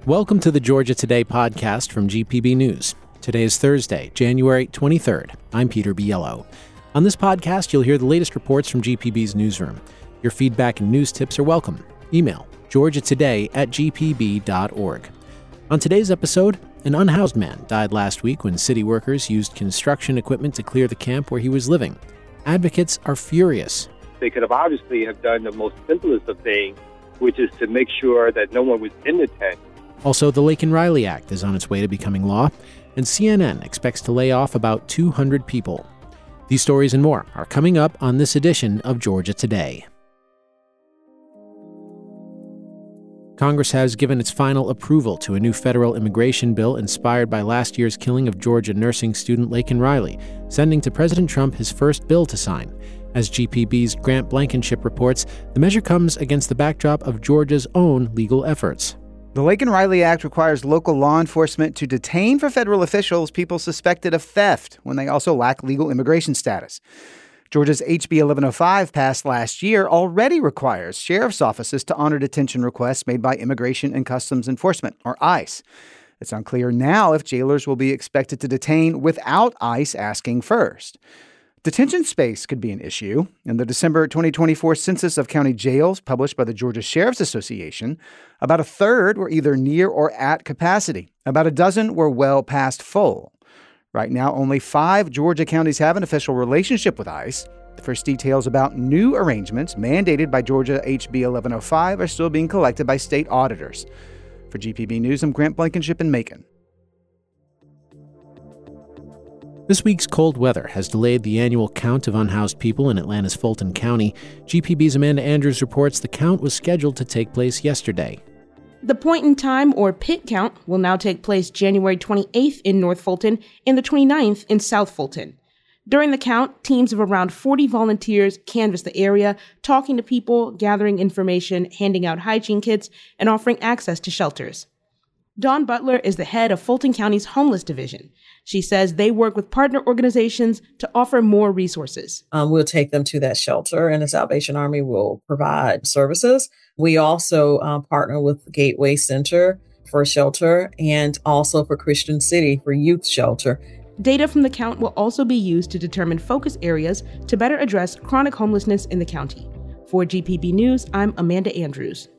Welcome to the Georgia Today podcast from GPB News. Today is Thursday, January 23rd. I'm Peter Biello. On this podcast, you'll hear the latest reports from GPB's newsroom. Your feedback and news tips are welcome. Email georgiatoday@gpb.org. On today's episode, an unhoused man died last week when city workers used construction equipment to clear the camp where he was living. Advocates are furious. They could have obviously have done the most simplest of things, which is to make sure that no one was in the tent. Also, the Laken Riley Act is on its way to becoming law, and CNN expects to lay off about 200 people. These stories and more are coming up on this edition of Georgia Today. Congress has given its final approval to a new federal immigration bill inspired by last year's killing of Georgia nursing student Laken Riley, sending to President Trump his first bill to sign. As GPB's Grant Blankenship reports, the measure comes against the backdrop of Georgia's own legal efforts. The Laken Riley Act requires local law enforcement to detain for federal officials people suspected of theft when they also lack legal immigration status. Georgia's HB 1105 passed last year already requires sheriff's offices to honor detention requests made by Immigration and Customs Enforcement, or ICE. It's unclear now if jailers will be expected to detain without ICE asking first. Detention space could be an issue. In the December 2024 census of county jails published by the Georgia Sheriff's Association, about a third were either near or at capacity. About a dozen were well past full. Right now, only 5 Georgia counties have an official relationship with ICE. The first details about new arrangements mandated by Georgia HB 1105 are still being collected by state auditors. For GPB News, I'm Grant Blankenship in Macon. This week's cold weather has delayed the annual count of unhoused people in Atlanta's Fulton County. GPB's Amanda Andrews reports the count was scheduled to take place yesterday. The point in time, or pit count, will now take place January 28th in North Fulton and the 29th in South Fulton. During the count, teams of around 40 volunteers canvass the area, talking to people, gathering information, handing out hygiene kits, and offering access to shelters. Dawn Butler is the head of Fulton County's Homeless Division. She says they work with partner organizations to offer more resources. We'll take them to that shelter, and the Salvation Army will provide services. We also partner with Gateway Center for shelter and also for Christian City for youth shelter. Data from the count will also be used to determine focus areas to better address chronic homelessness in the county. For GPB News, I'm Amanda Andrews.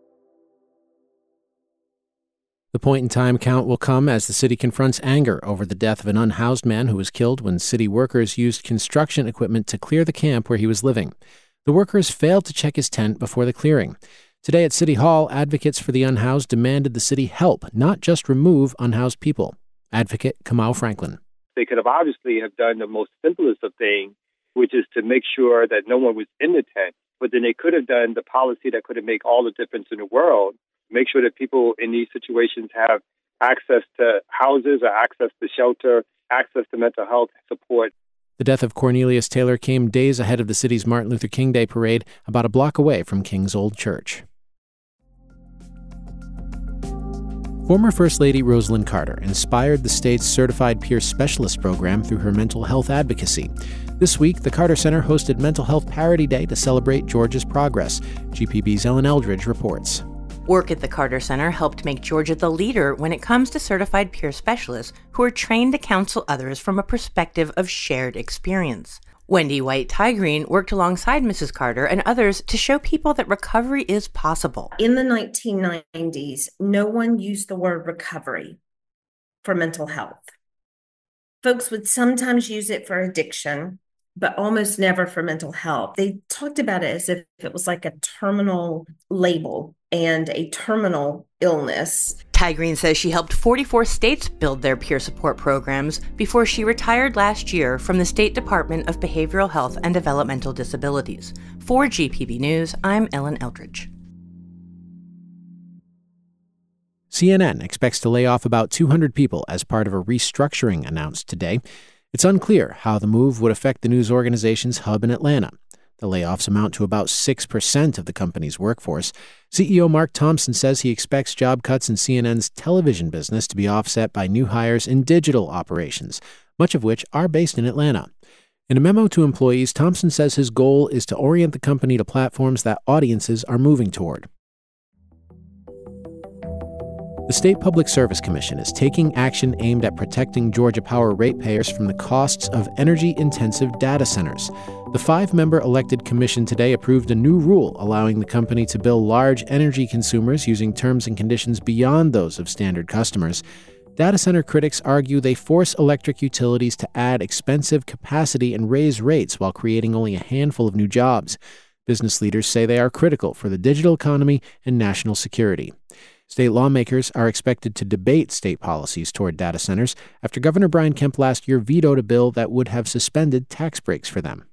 The point-in-time count will come as the city confronts anger over the death of an unhoused man who was killed when city workers used construction equipment to clear the camp where he was living. The workers failed to check his tent before the clearing. Today at City Hall, advocates for the unhoused demanded the city help, not just remove unhoused people. Advocate Kamau Franklin. They could have obviously have done the most simplest of things, which is to make sure that no one was in the tent. But then they could have done the policy that could have made all the difference in the world. Make sure that people in these situations have access to houses or access to shelter, access to mental health support. The death of Cornelius Taylor came days ahead of the city's Martin Luther King Day parade, about a block away from King's Old Church. Former First Lady Rosalynn Carter inspired the state's Certified Peer Specialist program through her mental health advocacy. This week, the Carter Center hosted Mental Health Parity Day to celebrate Georgia's progress. GPB's Ellen Eldridge reports. Work at the Carter Center helped make Georgia the leader when it comes to certified peer specialists who are trained to counsel others from a perspective of shared experience. Wendy White-Tygreen worked alongside Mrs. Carter and others to show people that recovery is possible. In the 1990s, no one used the word recovery for mental health. Folks would sometimes use it for addiction, but almost never for mental health. They talked about it as if it was like a terminal label and a terminal illness. Tygreen says she helped 44 states build their peer support programs before she retired last year from the State Department of Behavioral Health and Developmental Disabilities. For GPB News, I'm Ellen Eldridge. CNN expects to lay off about 200 people as part of a restructuring announced today. It's unclear how the move would affect the news organization's hub in Atlanta. The layoffs amount to about 6% of the company's workforce. CEO Mark Thompson says he expects job cuts in CNN's television business to be offset by new hires in digital operations, much of which are based in Atlanta. In a memo to employees, Thompson says his goal is to orient the company to platforms that audiences are moving toward. The State Public Service Commission is taking action aimed at protecting Georgia Power ratepayers from the costs of energy-intensive data centers. The 5-member elected commission today approved a new rule allowing the company to bill large energy consumers using terms and conditions beyond those of standard customers. Data center critics argue they force electric utilities to add expensive capacity and raise rates while creating only a handful of new jobs. Business leaders say they are critical for the digital economy and national security. State lawmakers are expected to debate state policies toward data centers after Governor Brian Kemp last year vetoed a bill that would have suspended tax breaks for them.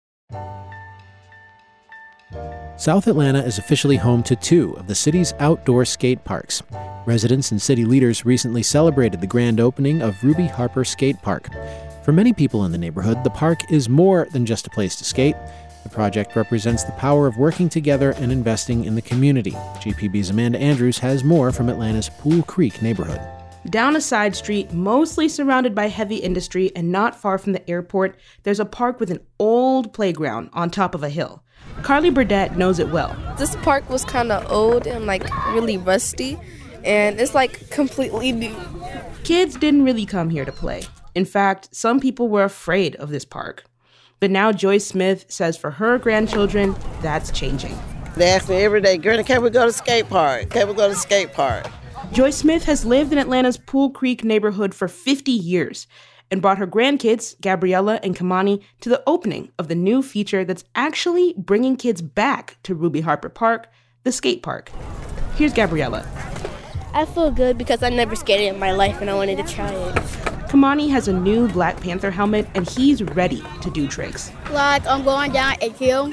South Atlanta is officially home to 2 of the city's outdoor skate parks. Residents and city leaders recently celebrated the grand opening of Ruby Harper Skate Park. For many people in the neighborhood, the park is more than just a place to skate. The project represents the power of working together and investing in the community. GPB's Amanda Andrews has more from Atlanta's Pool Creek neighborhood. Down a side street, mostly surrounded by heavy industry and not far from the airport, there's a park with an old playground on top of a hill. Carly Burdett knows it well. This park was kind of old and really rusty, and it's completely new. Kids didn't really come here to play. In fact, some people were afraid of this park. But now Joyce Smith says for her grandchildren, that's changing. They ask me every day, Granny, can we go to skate park? Can we go to skate park? Joyce Smith has lived in Atlanta's Pool Creek neighborhood for 50 years and brought her grandkids, Gabriella and Kamani, to the opening of the new feature that's actually bringing kids back to Ruby Harper Park, the skate park. Here's Gabriella. I feel good because I never skated in my life and I wanted to try it. Kamani has a new Black Panther helmet, and he's ready to do tricks. I'm going down a hill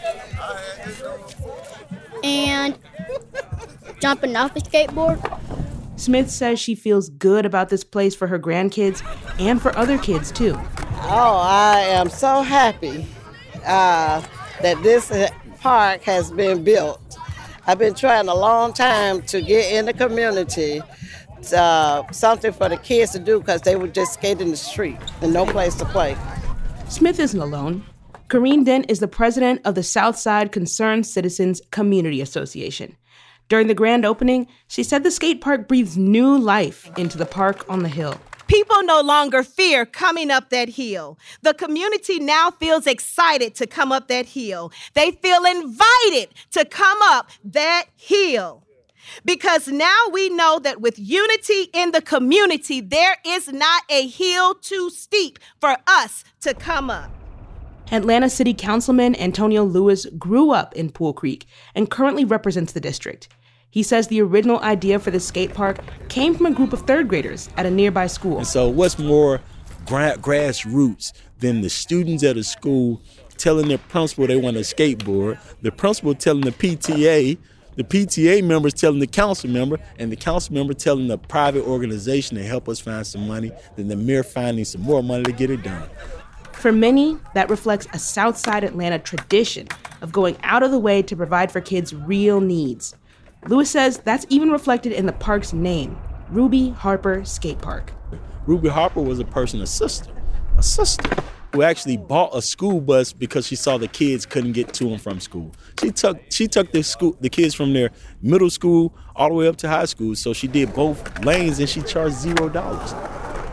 and jumping off a skateboard. Smith says she feels good about this place for her grandkids and for other kids, too. Oh, I am so happy that this park has been built. I've been trying a long time to get in the community something for the kids to do because they would just skate in the street and no place to play. Smith isn't alone. Corrine Dent is the president of the Southside Concerned Citizens Community Association. During the grand opening, she said the skate park breathes new life into the park on the hill. People no longer fear coming up that hill. The community now feels excited to come up that hill. They feel invited to come up that hill. Because now we know that with unity in the community, there is not a hill too steep for us to come up. Atlanta City Councilman Antonio Lewis grew up in Pool Creek and currently represents the district. He says the original idea for the skate park came from a group of third graders at a nearby school. And so what's more grassroots than the students at a school telling their principal they want a skateboard, the principal telling the PTA members telling the council member, and the council member telling the private organization to help us find some money, than the mere finding some more money to get it done. For many, that reflects a Southside Atlanta tradition of going out of the way to provide for kids' real needs. Lewis says that's even reflected in the park's name, Ruby Harper Skate Park. Ruby Harper was a sister, who actually bought a school bus because she saw the kids couldn't get to and from school. She took the kids from their middle school all the way up to high school, so she did both lanes and she charged $0.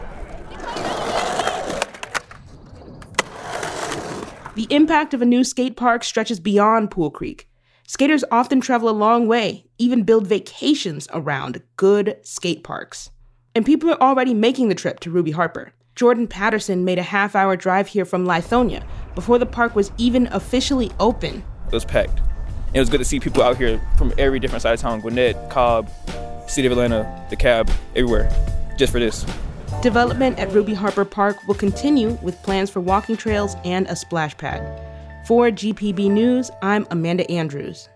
The impact of a new skate park stretches beyond Pool Creek. Skaters often travel a long way, even build vacations around good skate parks. And people are already making the trip to Ruby Harper. Jordan Patterson made a half-hour drive here from Lithonia before the park was even officially open. It was packed. It was good to see people out here from every different side of town, Gwinnett, Cobb, City of Atlanta, the Cab, everywhere, just for this. Development at Ruby Harper Park will continue with plans for walking trails and a splash pad. For GPB News, I'm Amanda Andrews.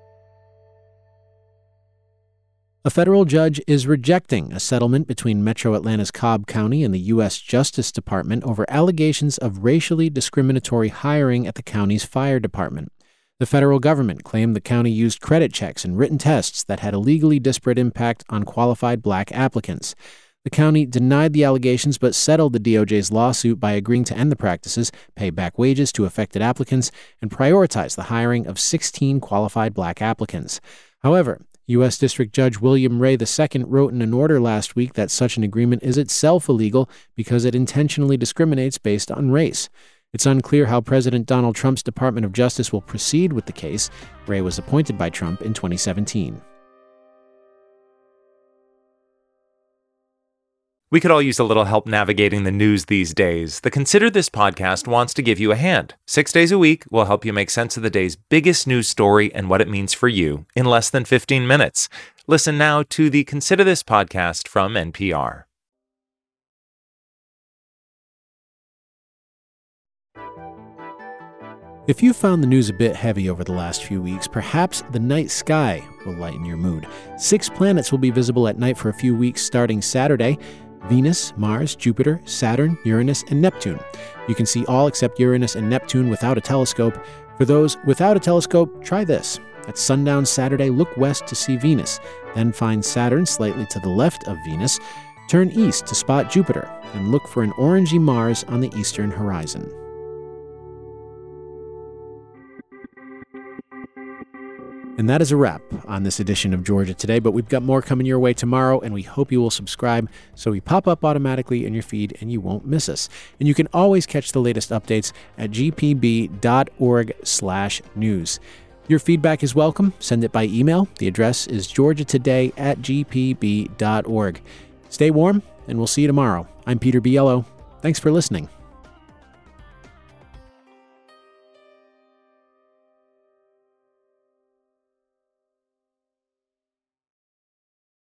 A federal judge is rejecting a settlement between Metro Atlanta's Cobb County and the U.S. Justice Department over allegations of racially discriminatory hiring at the county's fire department. The federal government claimed the county used credit checks and written tests that had a legally disparate impact on qualified black applicants. The county denied the allegations but settled the DOJ's lawsuit by agreeing to end the practices, pay back wages to affected applicants, and prioritize the hiring of 16 qualified black applicants. However, U.S. District Judge William Ray II wrote in an order last week that such an agreement is itself illegal because it intentionally discriminates based on race. It's unclear how President Donald Trump's Department of Justice will proceed with the case. Ray was appointed by Trump in 2017. We could all use a little help navigating the news these days. The Consider This podcast wants to give you a hand. 6 days a week, we'll help you make sense of the day's biggest news story and what it means for you in less than 15 minutes. Listen now to the Consider This podcast from NPR. If you found the news a bit heavy over the last few weeks, perhaps the night sky will lighten your mood. 6 planets will be visible at night for a few weeks starting Saturday: Venus, Mars, Jupiter, Saturn, Uranus, and Neptune. You can see all except Uranus and Neptune without a telescope. For those without a telescope, try this. At sundown Saturday, look west to see Venus, then find Saturn slightly to the left of Venus. Turn east to spot Jupiter, and look for an orangey Mars on the eastern horizon. And that is a wrap on this edition of Georgia Today, but we've got more coming your way tomorrow, and we hope you will subscribe so we pop up automatically in your feed and you won't miss us. And you can always catch the latest updates at gpb.org/news. Your feedback is welcome. Send it by email. The address is georgiatoday@gpb.org. Stay warm, and we'll see you tomorrow. I'm Peter Biello. Thanks for listening.